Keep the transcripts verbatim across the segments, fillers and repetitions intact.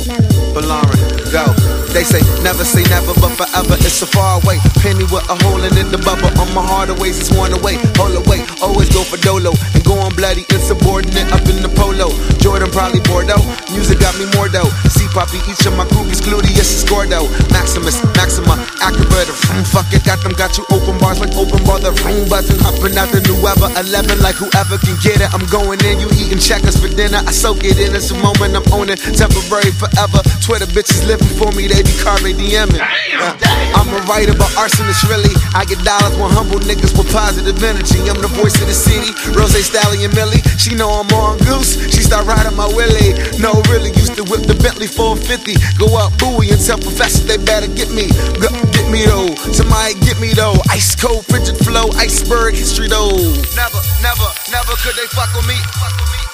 Balarin, go. They say never say never, but forever it's so far away. Penny with a hole in it, the bubble on my heart always is one away. Hold away, always go for dolo and go on bloody insubordinate up in the polo. Jordan probably Bordeaux, music got me more dough. See Poppy, each of my groupies, Gluteus is Gordo. Maximus, Maxima, Acrobat, vroom, fuck it, got them, got you open bars like open bar. The room buzzing, hopping out the new ever eleven like whoever can get it. I'm going in, you eating checkers for dinner. I soak it in, it's a moment I'm owning, temporary forever. Twitter bitches living for me, they be carving DMing. Uh, I'm a writer, but arsonist really. I get dollars when humble niggas with positive energy. I'm the voice of the city, Rose Stallion Millie. She know I'm on goose, she start riding my Willie. No, really, used to whip the Bentley four fifty. Go up buoy and tell professors they better get me. Go, get me though, somebody get me though. Ice cold, frigid flow, iceberg history though. Never, never, never could they fuck with me. Fuck with me.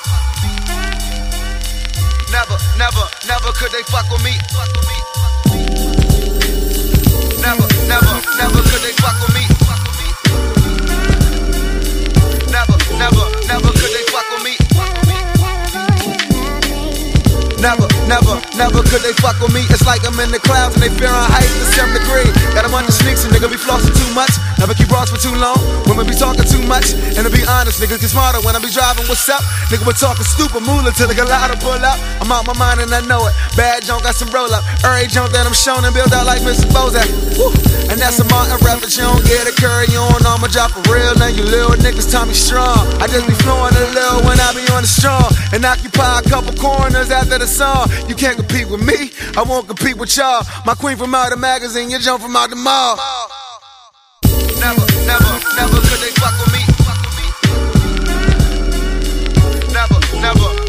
Never, never, never could they fuck with me. Fuck with me. Never, never, never could they fuck with me. Fuck with me. Never, never, never could they fuck with me. Never, never, never could they fuck with me. It's like I'm in the clouds and they fearing height to some degree. Got them under sneaks and nigga be flossing too much. Never keep bras for too long. Women be talking too much. And to be honest, niggas get smarter when I be driving. What's up? Nigga be talking stupid moolah till the galata pull up. I'm out my mind and I know it. Bad junk got some roll up. Every junk that I'm shown and built out like Mister Bozak. Woo. And that's a Martin reference. You don't get a curry on. I'ma drop for real. Now you little niggas tell me strong. I just be flowing a little when I be on the strong. And occupy a couple corners after the song. You can't compete with me, I won't compete with y'all. My queen from out the magazine, you jump from out the mall. Never, never, never could they fuck with me. Never, never.